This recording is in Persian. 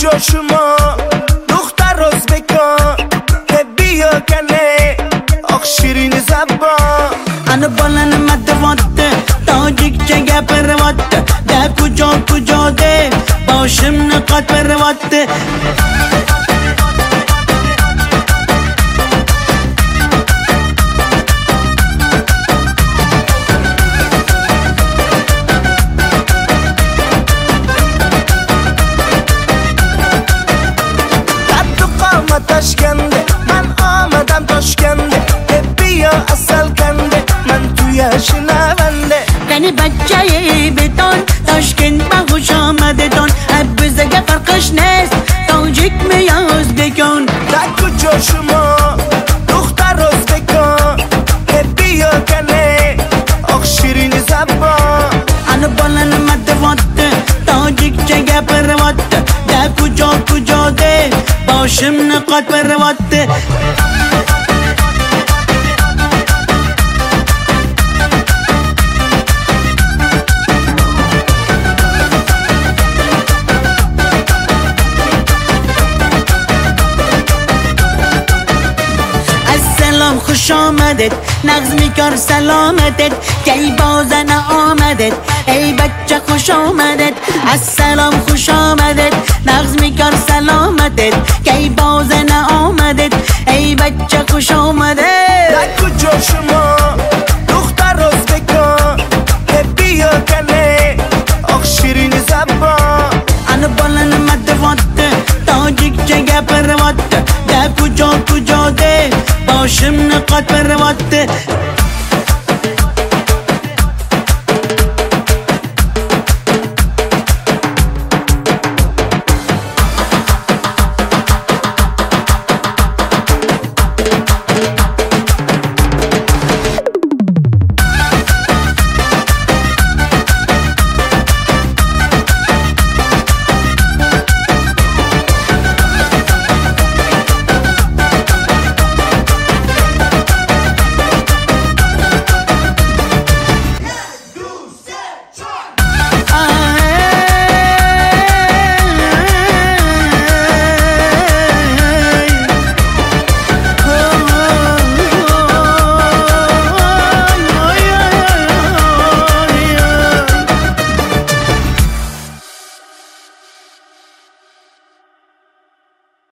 کجا شما دختر ازبکان که بیا کنه آخ شیرین زبان انا بالن مدواته تاجیک چگه پرواته ده کجا ده باشم نقاط پرواته تشکنده من آمدم تاشکنده بیا اصل کنده من توی شنونده کنی بچه بیتون تاشکند با خوش آمده تون بزگه فرقش نیست تاجیک میاز بکن در کجا شما دختر ازبکان که بیا کنه آخ شیرین زبان انا بالن مدواته تاجیک چگه پرواته ده کجا ده باشم نقاط پرواته خوش آمدید نغز میکار سلامتت کی بازن آمدید ای بچه خوش آمدید السلام خوش آمدید نغز میکار سلامتت کی بازن آمدید ای بچه خوش آمدید در کجا شما دختر ازبکان که بیا کنه آخ شیرین زبان انا بالن مدواته تاجیک چگه پرواته ده کجا ده باشم نقاط پرواته